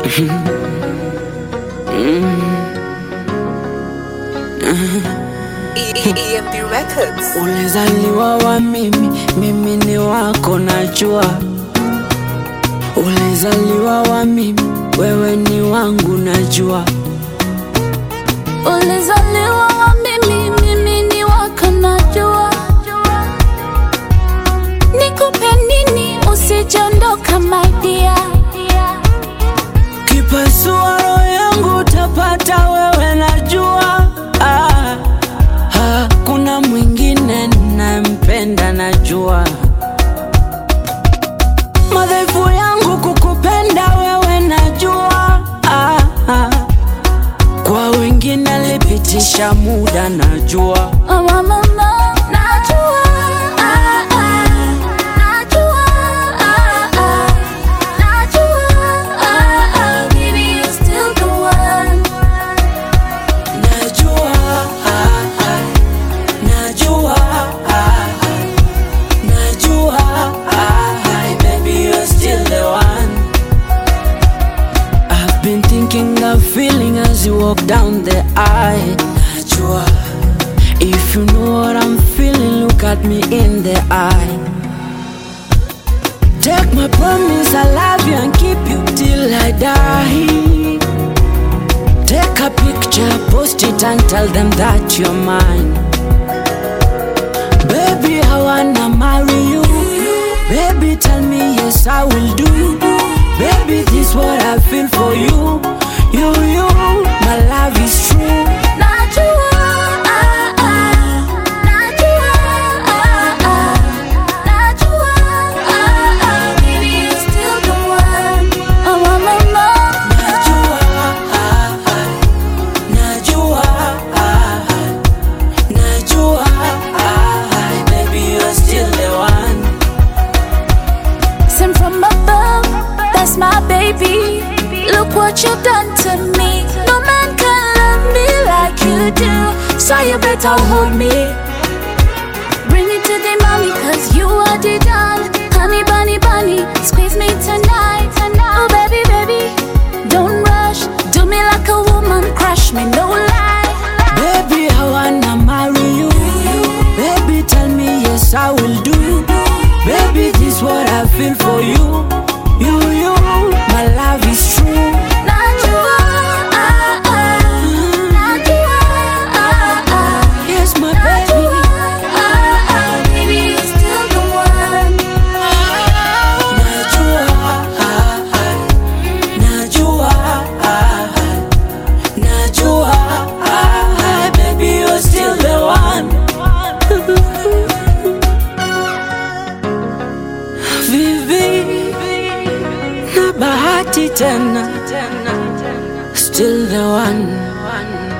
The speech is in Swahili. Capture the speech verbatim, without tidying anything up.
E M P Records. Ulizaliwa wa mimi, mimi ni wako najua. Ulizaliwa wa mimi, wewe ni wangu najua. Ulizaliwa wa mimi, mimi ni wako najua. Nikupe nini usijondoka my dear. Kipasua roho yangu utapata wewe najua. Ah, ah, kuna mwingine ninampenda najua. Madhaifu yangu kukupenda wewe najua. Ah, ah, kwa wengine lipitisha muda najua. Oh mama, najua. Ah, ah, najua. Ah, ah, najua. Ah, ah, baby you're still the one. Najua, ah, ah, najua, ah, ah, najua, ah, ah, baby you're still the one. I've been thinking of feeling as you walk down the aisle. Najua, if you know what I'm feeling, look at me in the eye. Take my promise, I love you and keep you till I die. Take a picture, post it and tell them that you're mine. Baby, I wanna marry you. Baby, tell me yes, I will do. Baby, this what I feel for you. You, you, my love is true. Najua. Ah, ah, najua. Ah, ah, najua. Ah, ah, baby you're still the one. Oh mama, Najua, ah, ah, najua, ah, ah, najua, ah, ah, baby, you're still the one. sent from above, that's my baby. Look what you've done to me. No man can love me like you do, so you better hold me. Bring it to the mommy, cause you are the dawn. Honey bunny bunny, squeeze me tonight. Oh baby baby, don't rush. Do me like a woman, crush me, no lie. Baby, I wanna marry you. Baby, tell me yes, I will do. Baby, this what I feel for you. You, you, my love is true. Najua, ah, ah, najua, ah, ah. Yes, my baby. Ah, ah, baby, you're still the one. Najua, ah, ah, najua, ah, ah, najua, ah, ah, baby, you're still the one. Vivi, na bahati tena, still the one.